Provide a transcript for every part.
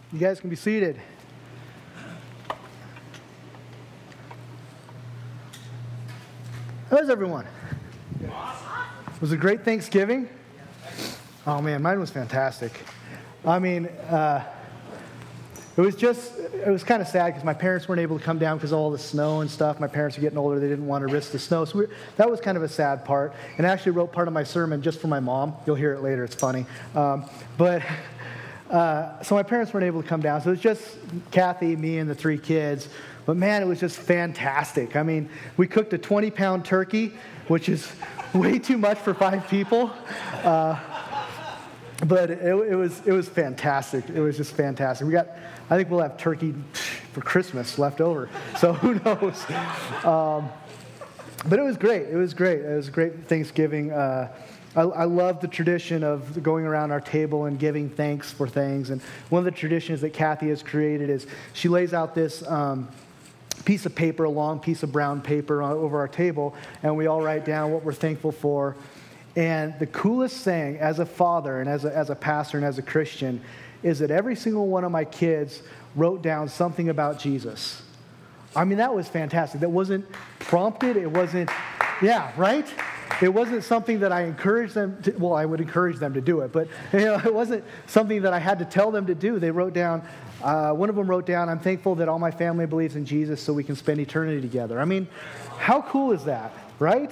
You guys can be seated. How's everyone? Was it a great Thanksgiving? Oh man, mine was fantastic. I mean, it was kind of sad because my parents weren't able to come down because of all the snow and stuff. My parents are getting older. They didn't want to risk the snow. So that was kind of a sad part. And I actually wrote part of my sermon just for my mom. You'll hear it later. It's funny. So my parents weren't able to come down. So it was just Kathy, me, and the 3 kids. But man, it was just fantastic. I mean, we cooked a 20-pound turkey, which is way too much for 5 people. But it was fantastic. It was just fantastic. I think we'll have turkey for Christmas left over. So who knows? But it was great. It was great. It was a great Thanksgiving. I love the tradition of going around our table and giving thanks for things. And one of the traditions that Kathy has created is she lays out this piece of paper, a long piece of brown paper over our table, and we all write down what we're thankful for. And the coolest thing as a father and as a pastor and as a Christian is that every single one of my kids wrote down something about Jesus. I mean, that was fantastic. That wasn't prompted. It wasn't, yeah, right? It wasn't something that I encouraged them to, well, I would encourage them to do it, but it wasn't something that I had to tell them to do. They wrote down, one of them wrote down, I'm thankful that all my family believes in Jesus so we can spend eternity together. I mean, how cool is that, right?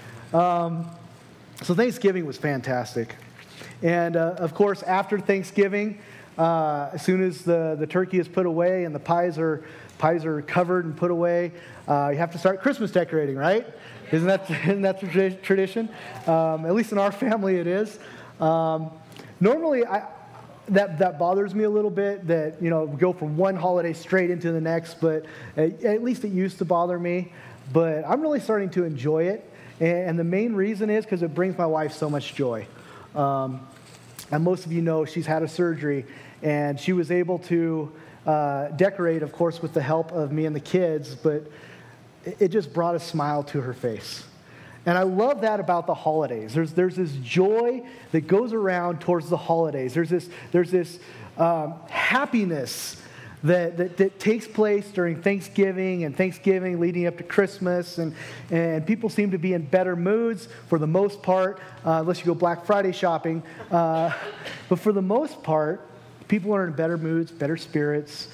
So Thanksgiving was fantastic. And, of course, after Thanksgiving, as soon as the turkey is put away and the pies are covered and put away, you have to start Christmas decorating, right? Isn't that the tradition? At least in our family it is. Normally, that bothers me a little bit that, we go from one holiday straight into the next, but at least it used to bother me. But I'm really starting to enjoy it. And the main reason is because it brings my wife so much joy. And most of you know she's had a surgery, and she was able to decorate, of course, with the help of me and the kids, but it just brought a smile to her face. And I love that about the holidays. There's this joy that goes around towards the holidays. There's this happiness that takes place during Thanksgiving and Thanksgiving leading up to Christmas. And people seem to be in better moods for the most part, unless you go Black Friday shopping. But for the most part, people are in better moods, better spirits,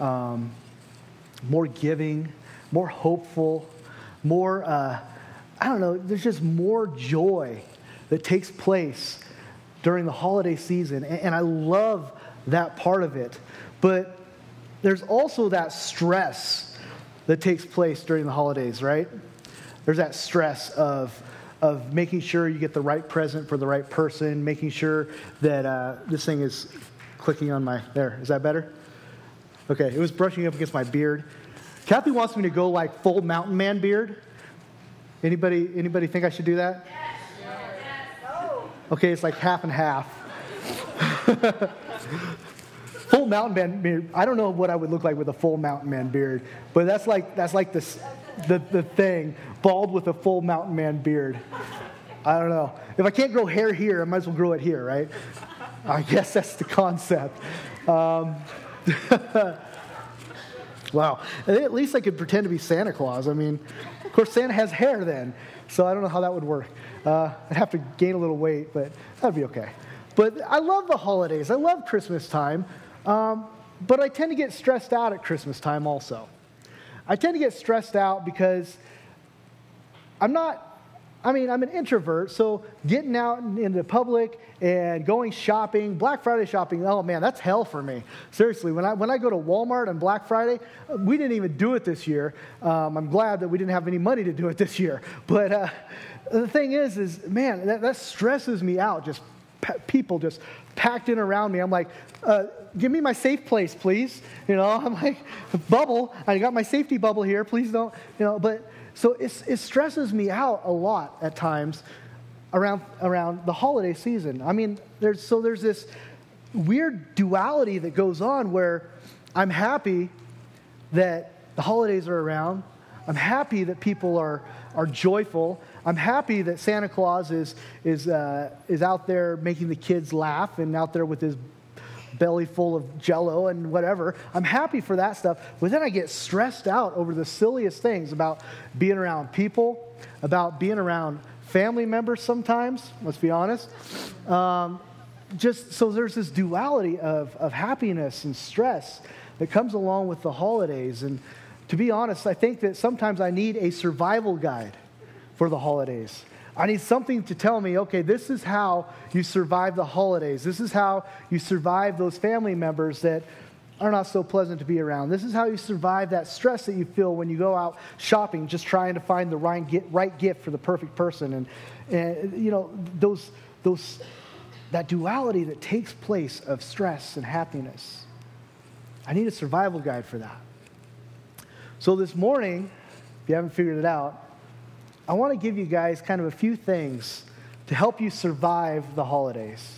more giving, more hopeful, more, there's just more joy that takes place during the holiday season. And I love that part of it. But there's also that stress that takes place during the holidays, right? There's that stress of making sure you get the right present for the right person, making sure that this thing is clicking on there. Is that better? Okay, it was brushing up against my beard. Kathy wants me to go like full mountain man beard. Anybody think I should do that? Yes. Okay, it's like half and half. Full mountain man beard. I don't know what I would look like with a full mountain man beard, but that's like the thing. Bald with a full mountain man beard. I don't know. If I can't grow hair here, I might as well grow it here, right? I guess that's the concept. Wow. At least I could pretend to be Santa Claus. I mean, of course, Santa has hair then, so I don't know how that would work. I'd have to gain a little weight, but that'd be okay. But I love the holidays. I love Christmas time, but I tend to get stressed out at Christmas time also. I tend to get stressed out because I'm an introvert, so getting out into the public and going shopping, Black Friday shopping, oh man, that's hell for me. Seriously, when I go to Walmart on Black Friday, we didn't even do it this year. I'm glad that we didn't have any money to do it this year. But the thing is man, that stresses me out, just people just packed in around me. I'm like, give me my safe place, please. I'm like, bubble, I got my safety bubble here, please don't, but... So it stresses me out a lot at times around the holiday season. I mean, there's this weird duality that goes on where I'm happy that the holidays are around. I'm happy that people are joyful. I'm happy that Santa Claus is out there making the kids laugh and out there with his belly full of Jell-O and whatever. I'm happy for that stuff. But then I get stressed out over the silliest things about being around people, about being around family members sometimes, let's be honest. Just so there's this duality of happiness and stress that comes along with the holidays. And to be honest, I think that sometimes I need a survival guide for the holidays. I need something to tell me, okay, this is how you survive the holidays. This is how you survive those family members that are not so pleasant to be around. This is how you survive that stress that you feel when you go out shopping, just trying to find the right gift for the perfect person. And you know, that duality that takes place of stress and happiness. I need a survival guide for that. So this morning, if you haven't figured it out, I want to give you guys kind of a few things to help you survive the holidays.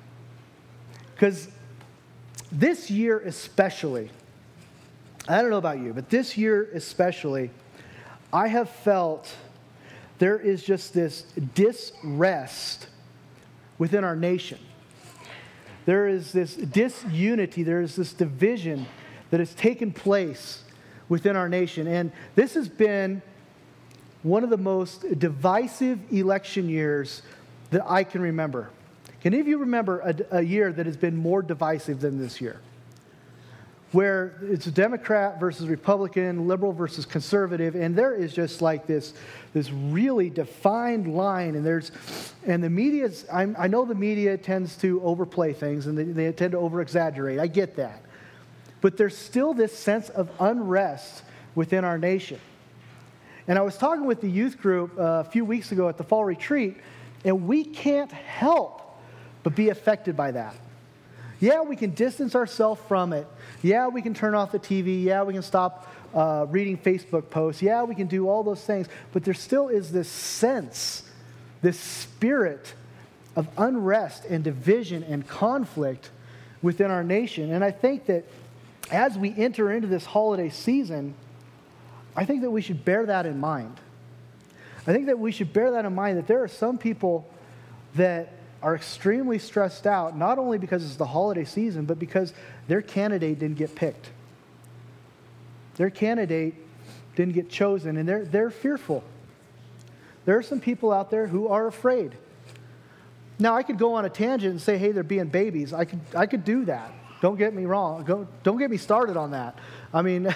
Because this year especially, I don't know about you, but this year especially, I have felt there is just this disrest within our nation. There is this disunity, there is this division that has taken place within our nation. And this has been one of the most divisive election years that I can remember. Can any of you remember a year that has been more divisive than this year? Where it's Democrat versus Republican, liberal versus conservative, and there is just like this really defined line, and the media, I know the media tends to overplay things, and they tend to over-exaggerate. I get that. But there's still this sense of unrest within our nation. And I was talking with the youth group a few weeks ago at the fall retreat, and we can't help but be affected by that. Yeah, we can distance ourselves from it. Yeah, we can turn off the TV. Yeah, we can stop reading Facebook posts. Yeah, we can do all those things. But there still is this sense, this spirit of unrest and division and conflict within our nation. And I think that as we enter into this holiday season, I think that we should bear that in mind. I think that we should bear that in mind, that there are some people that are extremely stressed out, not only because it's the holiday season, but because their candidate didn't get picked. Their candidate didn't get chosen, and they're fearful. There are some people out there who are afraid. Now, I could go on a tangent and say, hey, they're being babies. I could do that. Don't get me wrong. Don't get me started on that. I mean,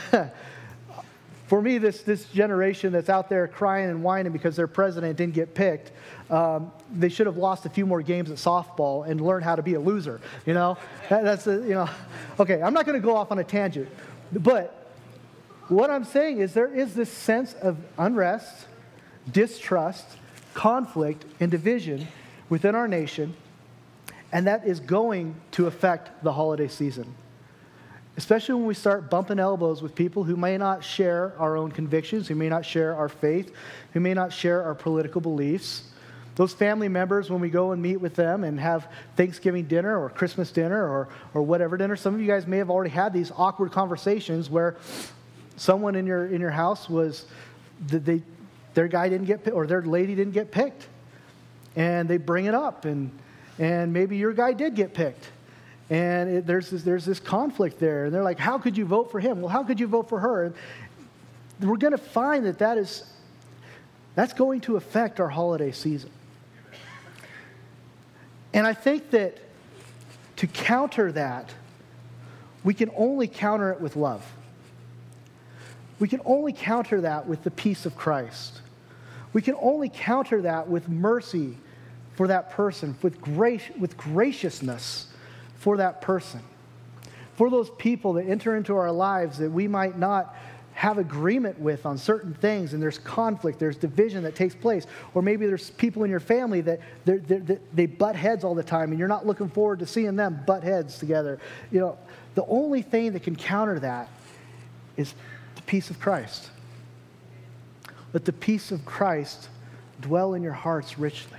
for me, this generation that's out there crying and whining because their president didn't get picked, they should have lost a few more games at softball and learned how to be a loser. You know, Okay, I'm not going to go off on a tangent, but what I'm saying is there is this sense of unrest, distrust, conflict, and division within our nation, and that is going to affect the holiday season. Especially when we start bumping elbows with people who may not share our own convictions, who may not share our faith, who may not share our political beliefs. Those family members, when we go and meet with them and have Thanksgiving dinner or Christmas dinner or whatever dinner, some of you guys may have already had these awkward conversations where someone in your house their guy didn't get picked or their lady didn't get picked. And they bring it up, and maybe your guy did get picked. And there's this conflict there. And they're like, how could you vote for him? Well, how could you vote for her? And we're going to find that's going to affect our holiday season. And I think that to counter that, we can only counter it with love. We can only counter that with the peace of Christ. We can only counter that with mercy for that person, with graciousness for that person, for those people that enter into our lives that we might not have agreement with on certain things, and there's conflict, there's division that takes place, or maybe there's people in your family that they butt heads all the time, and you're not looking forward to seeing them butt heads together. You know, the only thing that can counter that is the peace of Christ. Let the peace of Christ dwell in your hearts richly.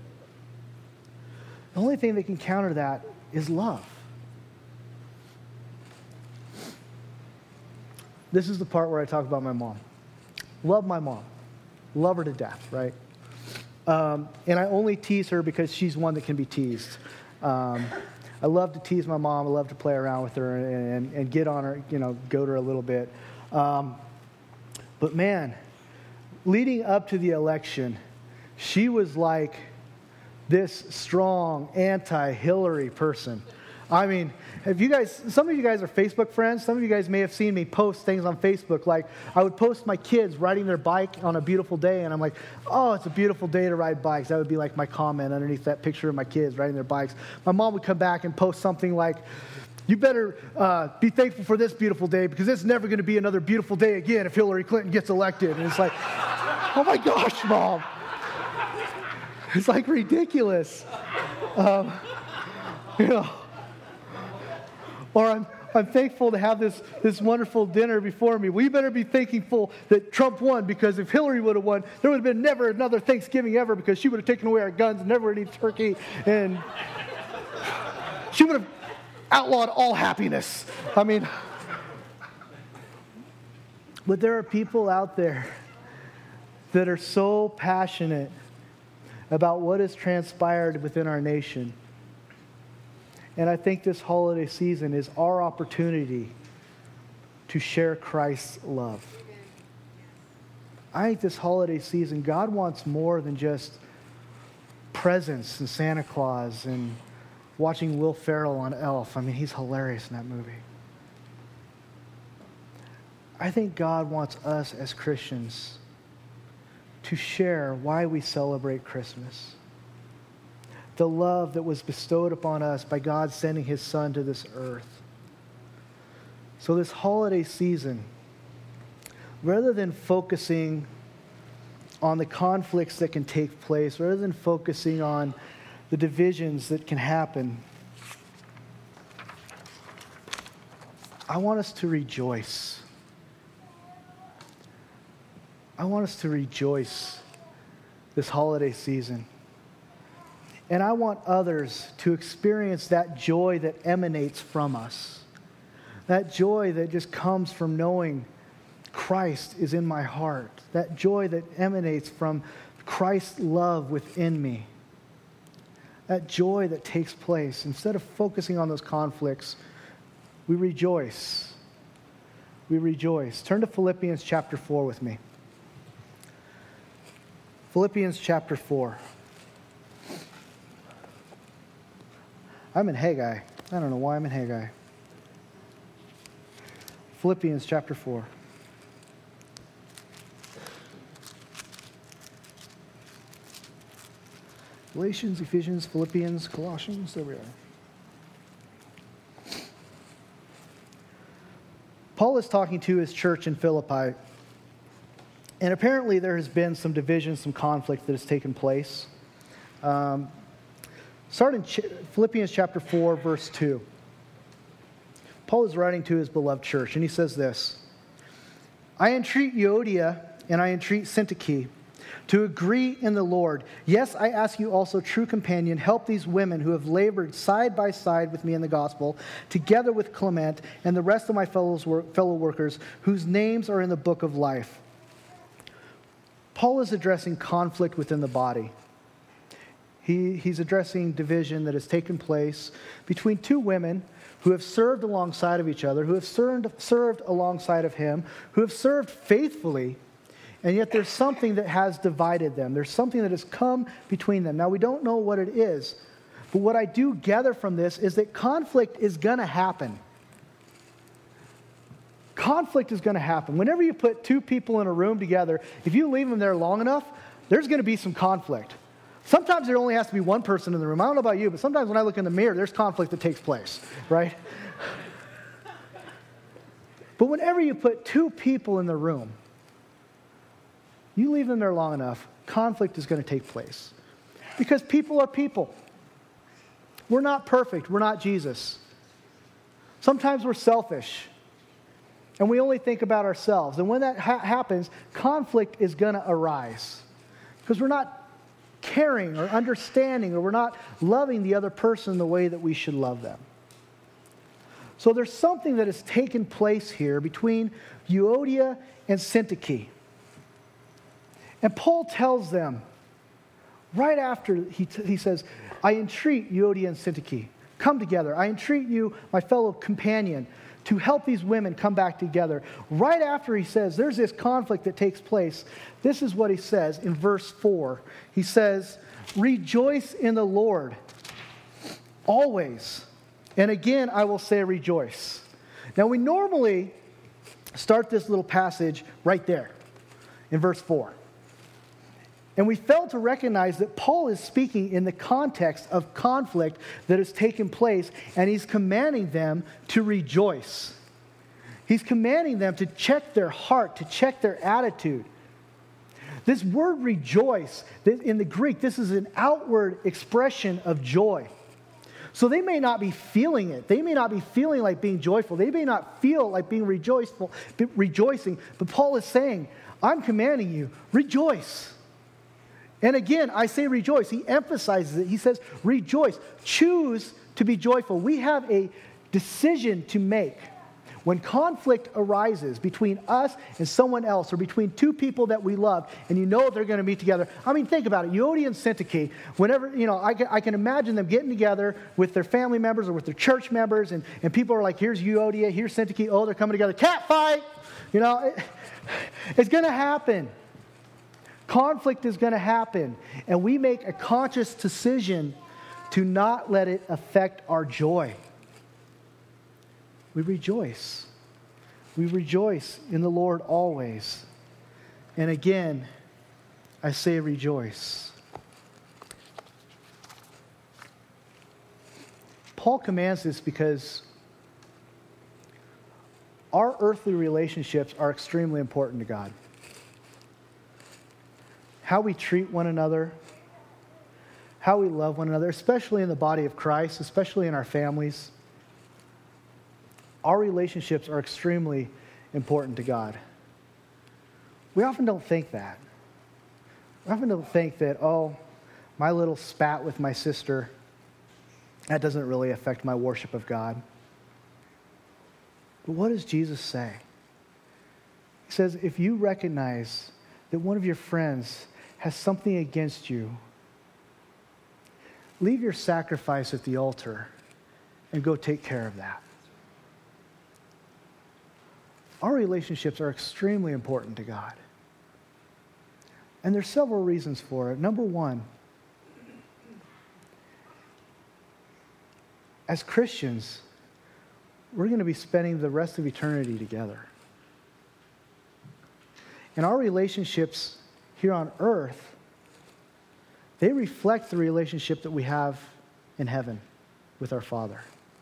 The only thing that can counter that is love. This is the part where I talk about my mom. Love my mom. Love her to death, right? And I only tease her because she's one that can be teased. I love to tease my mom. I love to play around with her and get on her, goad her a little bit. But man, leading up to the election, she was like this strong anti-Hillary person. I mean, some of you guys are Facebook friends. Some of you guys may have seen me post things on Facebook. Like, I would post my kids riding their bike on a beautiful day, and I'm like, oh, it's a beautiful day to ride bikes. That would be like my comment underneath that picture of my kids riding their bikes. My mom would come back and post something like, you better be thankful for this beautiful day because it's never going to be another beautiful day again if Hillary Clinton gets elected. And it's like, oh my gosh, Mom. It's like ridiculous. Or I'm thankful to have this wonderful dinner before me. We better be thankful that Trump won, because if Hillary would have won, there would have been never another Thanksgiving ever, because she would have taken away our guns and never would eat turkey, and she would have outlawed all happiness. I mean, but there are people out there that are so passionate about what has transpired within our nation. And I think this holiday season is our opportunity to share Christ's love. I think this holiday season, God wants more than just presents and Santa Claus and watching Will Ferrell on Elf. I mean, he's hilarious in that movie. I think God wants us as Christians to share why we celebrate Christmas. The love that was bestowed upon us by God sending his Son to this earth. So this holiday season, rather than focusing on the conflicts that can take place, rather than focusing on the divisions that can happen, I want us to rejoice. I want us to rejoice this holiday season. And I want others to experience that joy that emanates from us. That joy that just comes from knowing Christ is in my heart. That joy that emanates from Christ's love within me. That joy that takes place. Instead of focusing on those conflicts, we rejoice. We rejoice. Turn to Philippians chapter 4 with me. Philippians chapter 4. I'm in Haggai. I don't know why I'm in Haggai. Philippians chapter 4. Galatians, Ephesians, Philippians, Colossians, there we are. Paul is talking to his church in Philippi. And apparently there has been some division, some conflict that has taken place. Start in Philippians chapter 4, verse 2. Paul is writing to his beloved church, and he says this: I entreat Euodia and I entreat Syntyche to agree in the Lord. Yes, I ask you also, true companion, help these women who have labored side by side with me in the gospel, together with Clement and the rest of my fellow workers, whose names are in the book of life. Paul is addressing conflict within the body. He's addressing division that has taken place between two women who have served alongside of each other, who have served alongside of him, who have served faithfully, and yet there's something that has divided them. There's something that has come between them. Now, we don't know what it is, but what I do gather from this is that conflict is going to happen. Conflict is going to happen. Whenever you put two people in a room together, if you leave them there long enough, there's going to be some conflict. Sometimes there only has to be one person in the room. I don't know about you, but sometimes when I look in the mirror, there's conflict that takes place, right? But whenever you put two people in the room, you leave them there long enough, conflict is going to take place. Because people are people. We're not perfect. We're not Jesus. Sometimes we're selfish. And we only think about ourselves. And when that happens, conflict is going to arise. Because we're not caring or understanding, or we're not loving the other person the way that we should love them. So there's something that has taken place here between Euodia and Syntyche. And Paul tells them, right after he says, I entreat Euodia and Syntyche come together. I entreat you, my fellow companion, to help these women come back together. Right after he says there's this conflict that takes place, this is what he says in verse 4. He says, rejoice in the Lord always. And again, I will say rejoice. Now, we normally start this little passage right there in verse 4. And we fail to recognize that Paul is speaking in the context of conflict that has taken place, and he's commanding them to rejoice. He's commanding them to check their heart, to check their attitude. This word rejoice, in the Greek, this is an outward expression of joy. So they may not be feeling it. They may not be feeling like being joyful. They may not feel like being rejoicing. But Paul is saying, I'm commanding you, rejoice. And again, I say rejoice. He emphasizes it. He says, rejoice. Choose to be joyful. We have a decision to make. When conflict arises between us and someone else, or between two people that we love, and you know they're going to meet together. I mean, think about it. Euodia and Syntyche, whenever, I can imagine them getting together with their family members or with their church members, and people are like, here's Euodia, here's Syntyche, oh, they're coming together. Cat fight! It's going to happen. Conflict is going to happen, and we make a conscious decision to not let it affect our joy. We rejoice. We rejoice in the Lord always. And again, I say rejoice. Paul commands this because our earthly relationships are extremely important to God. How we treat one another, how we love one another, especially in the body of Christ, especially in our families. Our relationships are extremely important to God. We often don't think that. We often don't think that, my little spat with my sister, that doesn't really affect my worship of God. But what does Jesus say? He says, if you recognize that one of your friends has something against you, leave your sacrifice at the altar and go take care of that. Our relationships are extremely important to God. And there's several reasons for it. Number one, as Christians, we're going to be spending the rest of eternity together. And our relationships here on earth, they reflect the relationship that we have in heaven with our Father.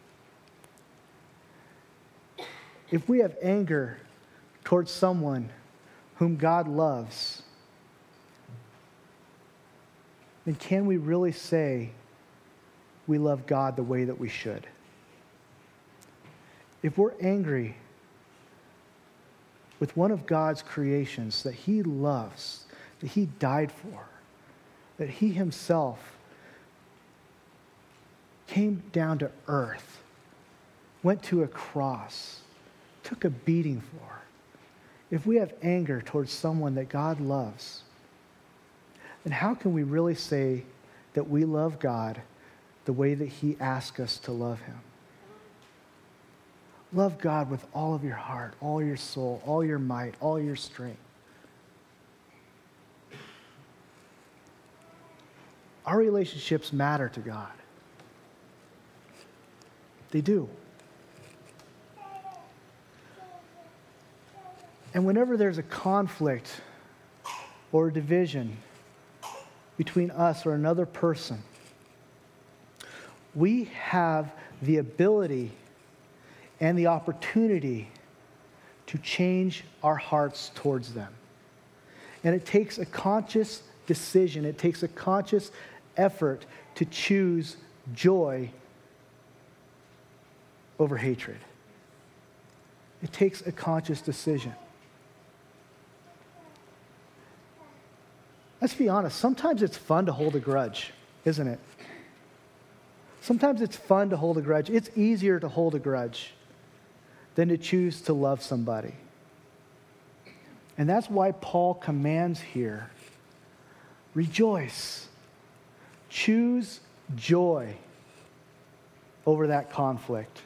If we have anger towards someone whom God loves, then can we really say we love God the way that we should? If we're angry with one of God's creations that He loves, that He died for, that He Himself came down to earth, went to a cross, took a beating for. If we have anger towards someone that God loves, then how can we really say that we love God the way that He asks us to love Him? Love God with all of your heart, all your soul, all your might, all your strength. Our relationships matter to God. They do. And whenever there's a conflict or a division between us or another person, we have the ability and the opportunity to change our hearts towards them. And it takes a conscious decision, it takes a conscious effort to choose joy over hatred. It takes a conscious decision. Let's be honest, sometimes it's fun to hold a grudge, isn't it? Sometimes it's fun to hold a grudge. It's easier to hold a grudge than to choose to love somebody. And that's why Paul commands here, rejoice, choose joy. over that conflict.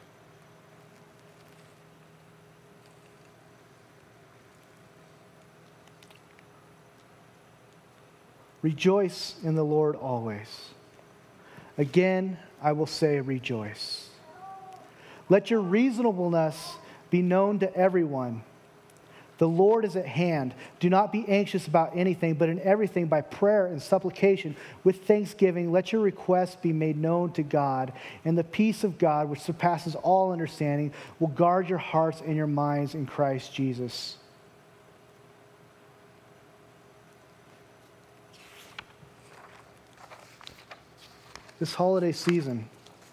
Rejoice in the Lord always. Again, I will say rejoice. Let your reasonableness be known to everyone. The Lord is at hand. Do not be anxious about anything, but in everything by prayer and supplication with thanksgiving, let your requests be made known to God. And the peace of God, which surpasses all understanding, will guard your hearts and your minds in Christ Jesus. This holiday season,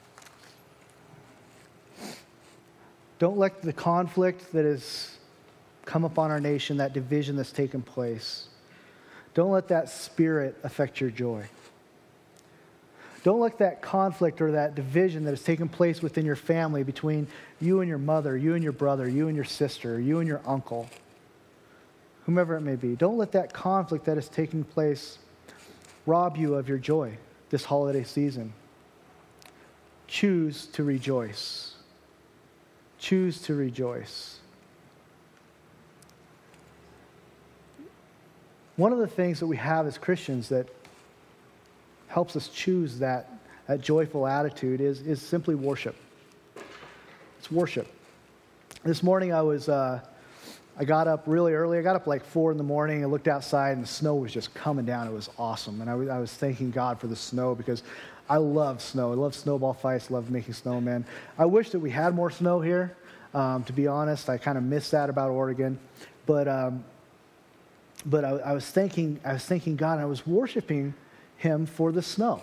don't let the conflict that has come upon our nation, that division that's taken place, don't let that spirit affect your joy. Don't let that conflict or that division that has taken place within your family between you and your mother, you and your brother, you and your sister, you and your uncle, whomever it may be, don't let that conflict that is taking place rob you of your joy this holiday season. Choose to rejoice. Choose to rejoice. One of the things that we have as Christians that helps us choose that joyful attitude is simply worship. It's worship. This morning I got up really early. I got up like 4 in the morning and looked outside, and the snow was just coming down. It was awesome. And I was thanking God for the snow because I love snow. I love snowball fights. I love making snowmen. I wish that we had more snow here. To be honest, I kind of miss that about Oregon. But I was thanking God, and I was worshiping Him for the snow.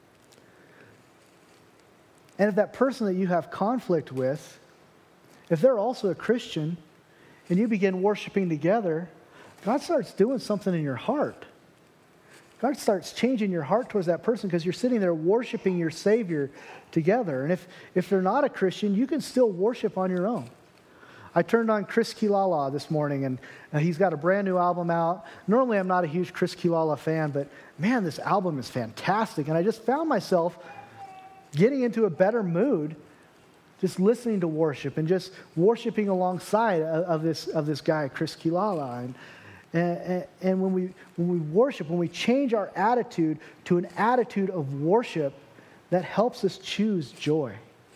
And if that person that you have conflict with, if they're also a Christian, and you begin worshiping together, God starts doing something in your heart. God starts changing your heart towards that person because you're sitting there worshiping your Savior together. And if they're not a Christian, you can still worship on your own. I turned on Chris Kilala this morning, and he's got a brand new album out. Normally, I'm not a huge Chris Kilala fan, but man, this album is fantastic. And I just found myself getting into a better mood just listening to worship and just worshiping alongside of this guy, Chris Kilala. And when we worship, when we change our attitude to an attitude of worship, that helps us choose joy.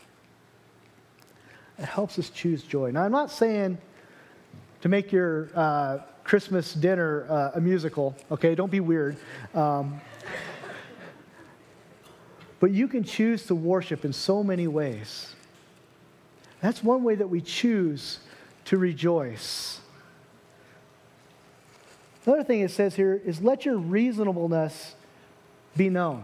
It helps us choose joy. Now, I'm not saying to make your Christmas dinner a musical, okay? Don't be weird. But you can choose to worship in so many ways. That's one way that we choose to rejoice. Another thing it says here is let your reasonableness be known.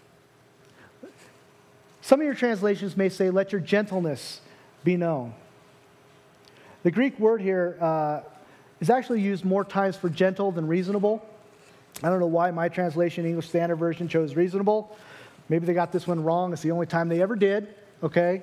Some of your translations may say let your gentleness be known. The Greek word here is actually used more times for gentle than reasonable. I don't know why my translation, English Standard Version, chose reasonable. Maybe they got this one wrong. It's the only time they ever did, okay?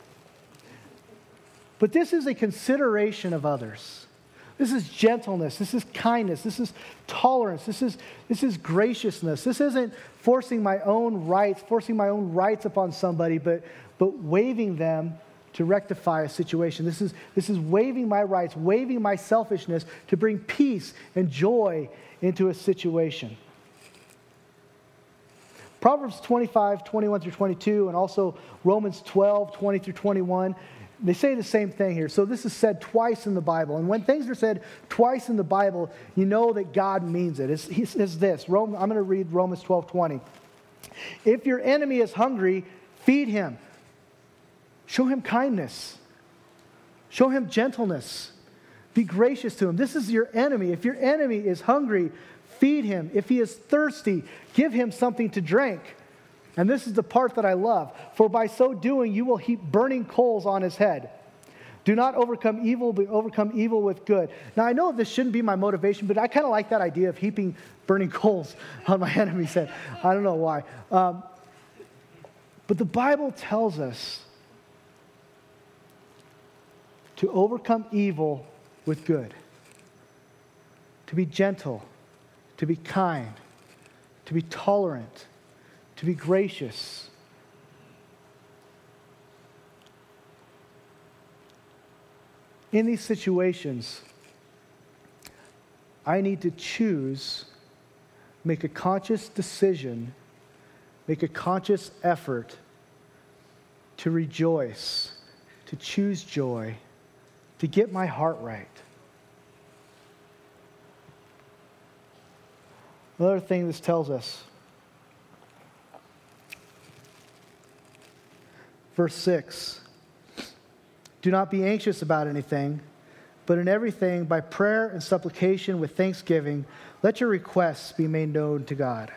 But this is a consideration of others. This is gentleness. This is kindness. This is tolerance. This is graciousness. This isn't forcing my own rights upon somebody, but waiving them to rectify a situation. This is waiving my rights, waiving my selfishness to bring peace and joy into a situation. Proverbs 25, 21 through 22, and also Romans 12, 20 through 21, they say the same thing here. So this is said twice in the Bible. And when things are said twice in the Bible, you know that God means it. He says this. I'm going to read Romans 12:20. If your enemy is hungry, feed him. Show him kindness. Show him gentleness. Be gracious to him. This is your enemy. If your enemy is hungry, feed him. If he is thirsty, give him something to drink. And this is the part that I love. For by so doing, you will heap burning coals on his head. Do not overcome evil, but overcome evil with good. Now, I know this shouldn't be my motivation, but I kind of like that idea of heaping burning coals on my enemy's head. I don't know why. But the Bible tells us to overcome evil with good. To be gentle. To be kind. To be tolerant. To be gracious. in these situations, I need to choose, make a conscious decision, make a conscious effort to rejoice, to choose joy, to get my heart right. Another thing this tells us, verse 6, do not be anxious about anything, but in everything, by prayer and supplication with thanksgiving, let your requests be made known to God.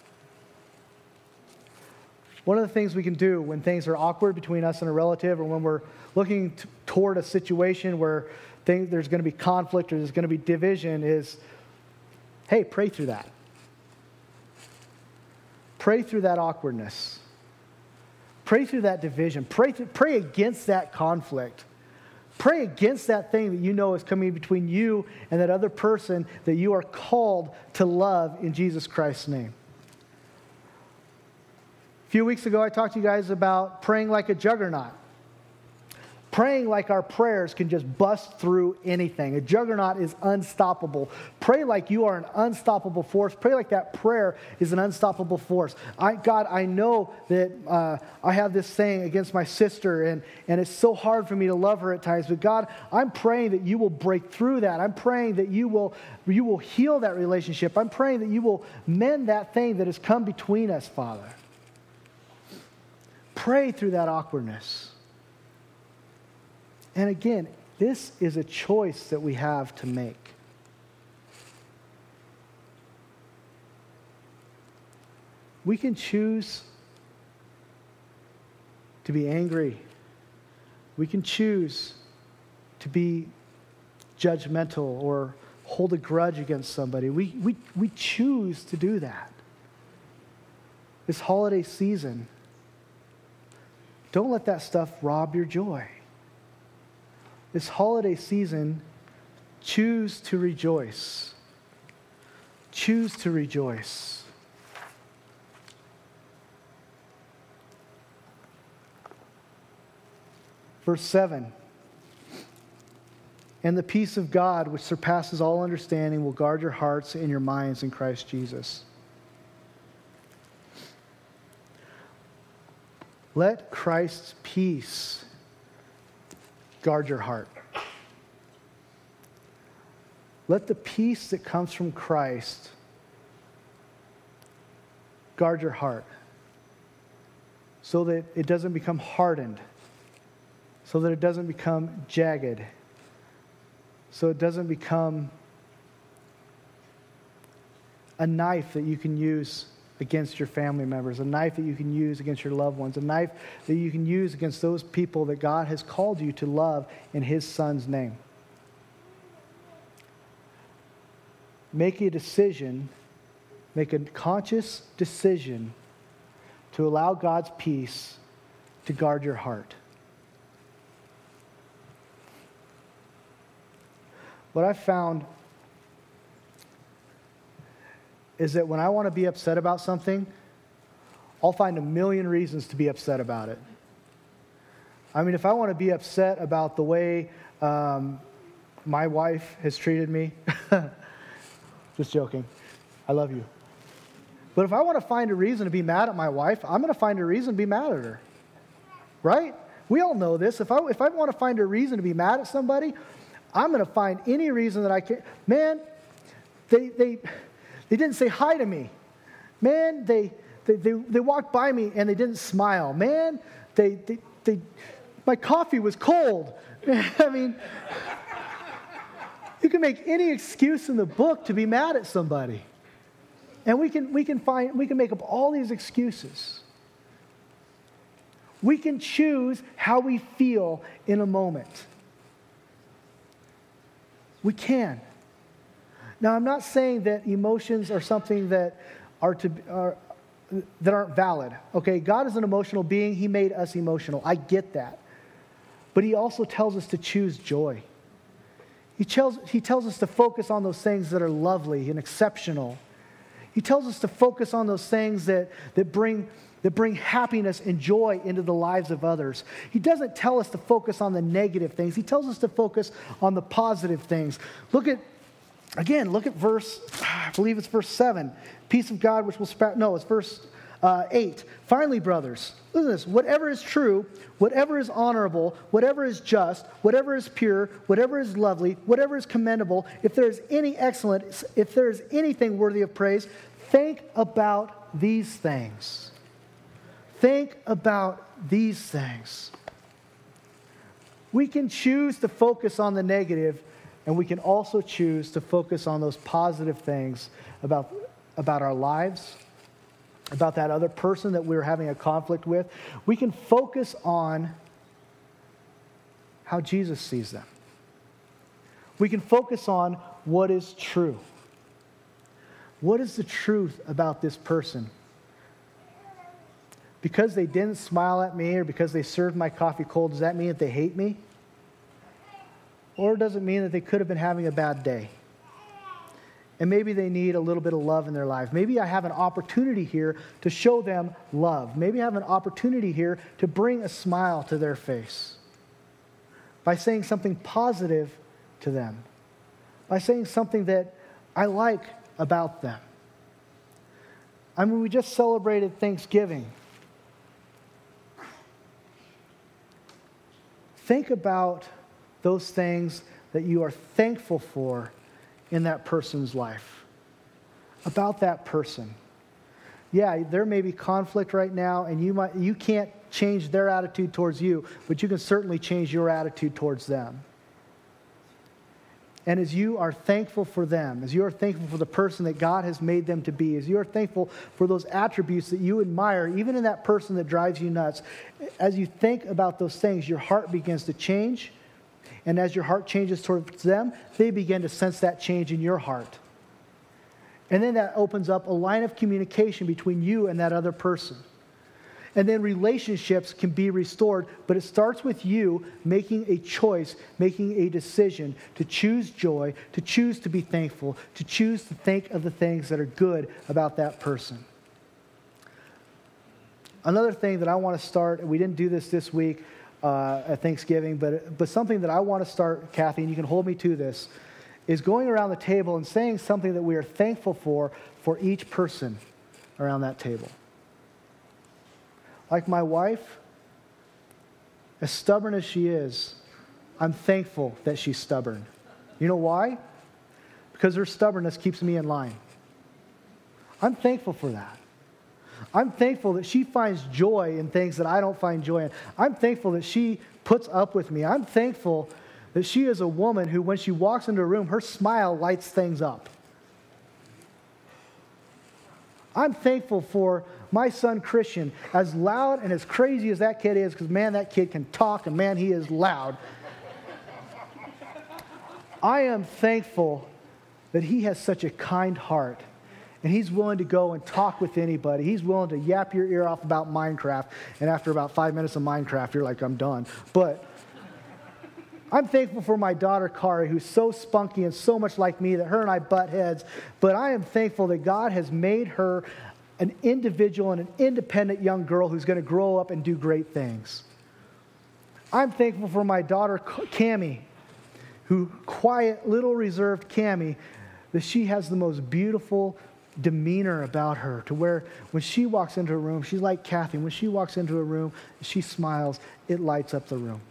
One of the things we can do when things are awkward between us and a relative, or when we're looking toward a situation where there's going to be conflict or there's going to be division, is, hey, pray through that. Pray through that awkwardness. Pray through that division. Pray against that conflict. Pray against that thing that you know is coming between you and that other person that you are called to love in Jesus Christ's name. A few weeks ago, I talked to you guys about praying like a juggernaut. Praying like our prayers can just bust through anything. A juggernaut is unstoppable. Pray like you are an unstoppable force. Pray like that prayer is an unstoppable force. God, I know that I have this thing against my sister, and it's so hard for me to love her at times. But God, I'm praying that you will break through that. I'm praying that you will heal that relationship. I'm praying that you will mend that thing that has come between us, Father. Pray through that awkwardness. And again, this is a choice that we have to make. We can choose to be angry. We can choose to be judgmental or hold a grudge against somebody. We choose to do that. This holiday season, don't let that stuff rob your joy. This holiday season, choose to rejoice. Choose to rejoice. Verse 7. And the peace of God, which surpasses all understanding, will guard your hearts and your minds in Christ Jesus. Let Christ's peace guard your heart. Let the peace that comes from Christ guard your heart so that it doesn't become hardened, so that it doesn't become jagged, so it doesn't become a knife that you can use against your family members, a knife that you can use against your loved ones, a knife that you can use against those people that God has called you to love in His Son's name. Make a decision, make a conscious decision to allow God's peace to guard your heart. What I've found is that when I want to be upset about something, I'll find a million reasons to be upset about it. I mean, if I want to be upset about the way my wife has treated me, just joking, I love you. But if I want to find a reason to be mad at my wife, I'm going to find a reason to be mad at her. Right? We all know this. If I want to find a reason to be mad at somebody, I'm going to find any reason that I can. Man, they didn't say hi to me. Man, they walked by me and they didn't smile. Man, my coffee was cold. I mean, you can make any excuse in the book to be mad at somebody. And we can make up all these excuses. We can choose how we feel in a moment. We can. Now, I'm not saying that emotions are something that that aren't valid. Okay, God is an emotional being. He made us emotional. I get that. But He also tells us to choose joy. He tells us to focus on those things that are lovely and exceptional. He tells us to focus on those things that bring that bring happiness and joy into the lives of others. He doesn't tell us to focus on the negative things. He tells us to focus on the positive things. Look at verse, I believe it's verse 7. Peace of God which will sprout. No, it's verse 8. Finally, brothers, listen to this. Whatever is true, whatever is honorable, whatever is just, whatever is pure, whatever is lovely, whatever is commendable, if there is any excellence, if there is anything worthy of praise, think about these things. Think about these things. We can choose to focus on the negative, and we can also choose to focus on those positive things about our lives, about that other person that we're having a conflict with. We can focus on how Jesus sees them. We can focus on what is true. What is the truth about this person? Because they didn't smile at me or because they served my coffee cold, does that mean that they hate me? Or does it mean that they could have been having a bad day? And maybe they need a little bit of love in their life. Maybe I have an opportunity here to show them love. Maybe I have an opportunity here to bring a smile to their face by saying something positive to them, by saying something that I like about them. I mean, we just celebrated Thanksgiving. Think about those things that you are thankful for in that person's life, about that person. Yeah, there may be conflict right now, and you can't change their attitude towards you, but you can certainly change your attitude towards them. And as you are thankful for them, as you are thankful for the person that God has made them to be, as you are thankful for those attributes that you admire, even in that person that drives you nuts, as you think about those things, your heart begins to change. And as your heart changes towards them, they begin to sense that change in your heart. And then that opens up a line of communication between you and that other person. And then relationships can be restored, but it starts with you making a choice, making a decision to choose joy, to choose to be thankful, to choose to think of the things that are good about that person. Another thing that I want to start, and we didn't do this week at Thanksgiving, but something that I want to start, Kathy, and you can hold me to this, is going around the table and saying something that we are thankful for each person around that table. Like my wife, as stubborn as she is, I'm thankful that she's stubborn. You know why? Because her stubbornness keeps me in line. I'm thankful for that. I'm thankful that she finds joy in things that I don't find joy in. I'm thankful that she puts up with me. I'm thankful that she is a woman who, when she walks into a room, her smile lights things up. I'm thankful for my son Christian, as loud and as crazy as that kid is, because man, that kid can talk, and man, he is loud. I am thankful that he has such a kind heart, and he's willing to go and talk with anybody. He's willing to yap your ear off about Minecraft, and after about 5 minutes of Minecraft, you're like, I'm done. But I'm thankful for my daughter, Kari, who's so spunky and so much like me that her and I butt heads. But I am thankful that God has made her an individual and an independent young girl who's going to grow up and do great things. I'm thankful for my daughter, Cammie, who, quiet, little reserved Cammie, that she has the most beautiful demeanor about her, to where when she walks into a room, she's like Kathy. When she walks into a room, she smiles, it lights up the room.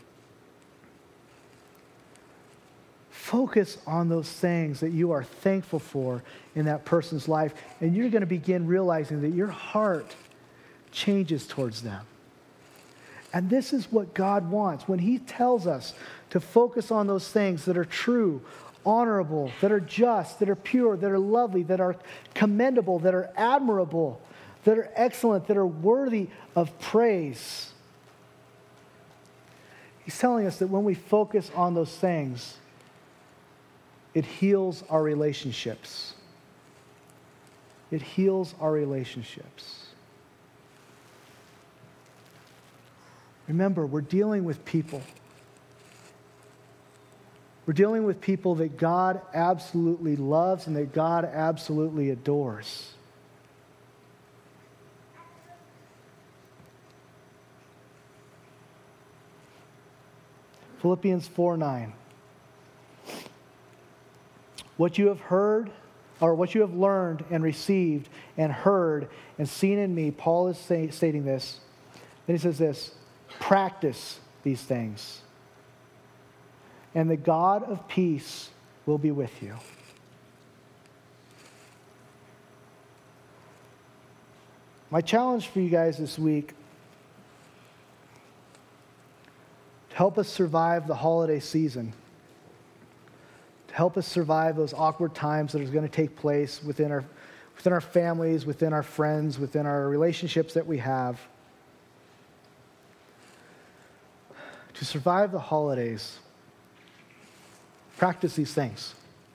Focus on those things that you are thankful for in that person's life, and you're going to begin realizing that your heart changes towards them. And this is what God wants. When He tells us to focus on those things that are true, honorable, that are just, that are pure, that are lovely, that are commendable, that are admirable, that are excellent, that are worthy of praise. He's telling us that when we focus on those things, it heals our relationships. It heals our relationships. Remember, we're dealing with people. We're dealing with people that God absolutely loves and that God absolutely adores. Philippians 4:9. What you have heard, or what you have learned and received and heard and seen in me, Paul is stating this. Then he says this, practice these things, and the God of peace will be with you. My challenge for you guys this week, to help us survive the holiday season, to help us survive those awkward times that are going to take place within our families, within our friends, within our relationships that we have. To survive the holidays, practice these things.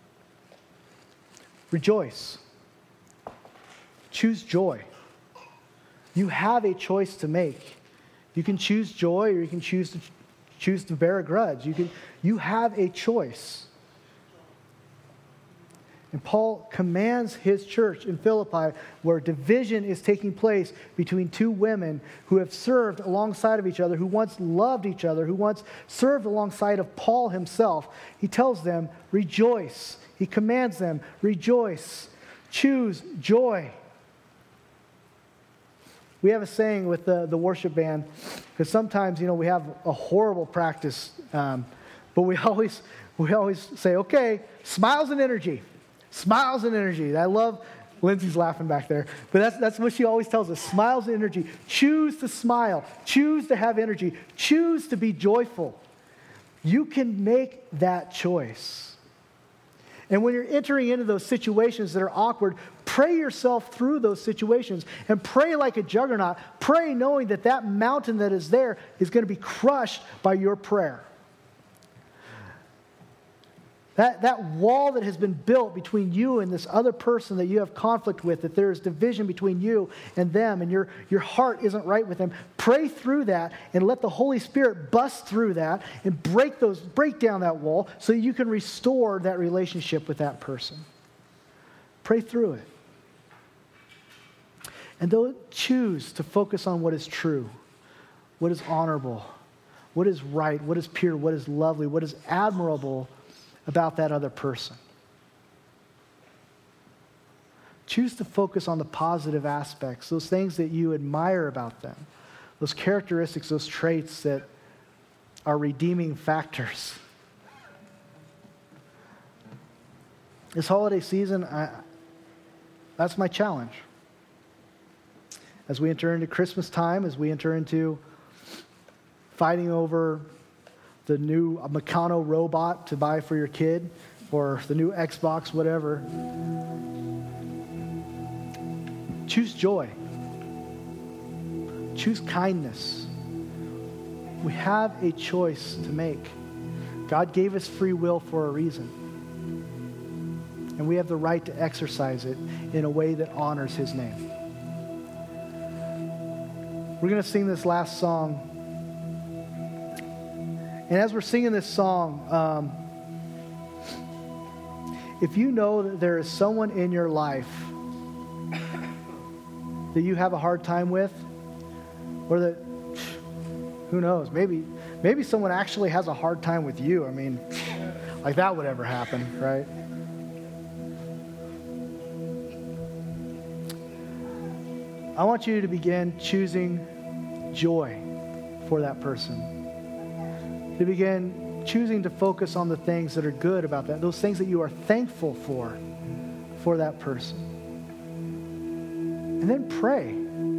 Rejoice. Choose joy. You have a choice to make. You can choose joy, or you can choose to bear a grudge. You have a choice. And Paul commands his church in Philippi, where division is taking place between two women who have served alongside of each other, who once loved each other, who once served alongside of Paul himself. He tells them, rejoice. He commands them, rejoice. Choose joy. We have a saying with the worship band, because sometimes, we have a horrible practice, but we always say, okay, smiles and energy. Smiles and energy. I love, Lindsay's laughing back there, but that's what she always tells us, smiles and energy. Choose to smile. Choose to have energy. Choose to be joyful. You can make that choice. And when you're entering into those situations that are awkward, pray yourself through those situations and pray like a juggernaut. Pray knowing that mountain that is there is going to be crushed by your prayer. That wall that has been built between you and this other person that you have conflict with, that there is division between you and them, and your heart isn't right with them, pray through that and let the Holy Spirit bust through that and break down that wall so you can restore that relationship with that person. Pray through it. And don't choose to focus on what is true, what is honorable, what is right, what is pure, what is lovely, what is admirable about that other person. Choose to focus on the positive aspects, those things that you admire about them, those characteristics, those traits that are redeeming factors. This holiday season, that's my challenge. As we enter into Christmas time, as we enter into fighting over the new Meccano robot to buy for your kid, or the new Xbox, whatever. Choose joy. Choose kindness. We have a choice to make. God gave us free will for a reason. And we have the right to exercise it in a way that honors His name. We're going to sing this last song. And as we're singing this song, if you know that there is someone in your life that you have a hard time with, or that, who knows, maybe someone actually has a hard time with you. I mean, like that would ever happen, right? I want you to begin choosing joy for that person. To begin choosing to focus on the things that are good about that, those things that you are thankful for that person. And then pray.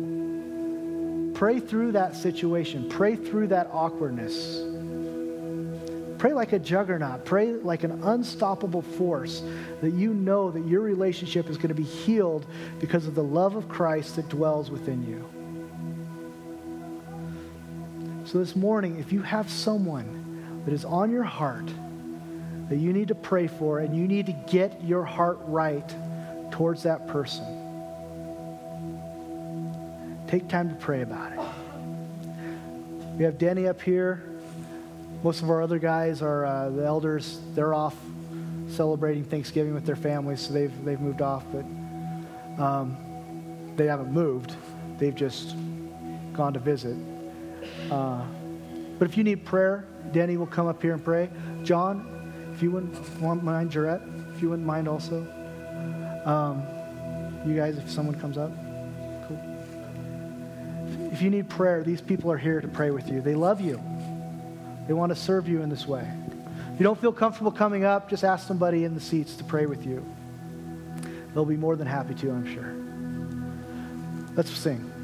Pray through that situation. Pray through that awkwardness. Pray like a juggernaut. Pray like an unstoppable force, that you know that your relationship is going to be healed because of the love of Christ that dwells within you. So this morning, if you have someone that is on your heart that you need to pray for, and you need to get your heart right towards that person, take time to pray about it. We have Denny up here. Most of our other guys are the elders. They're off celebrating Thanksgiving with their families, so they've moved off, but they haven't moved. They've just gone to visit. But if you need prayer, Denny will come up here and pray. John, if you wouldn't mind, Jarrett, if you wouldn't mind also. You guys, if someone comes up. Cool. If you need prayer, these people are here to pray with you. They love you. They want to serve you in this way. If you don't feel comfortable coming up, just ask somebody in the seats to pray with you. They'll be more than happy to, I'm sure. Let's sing.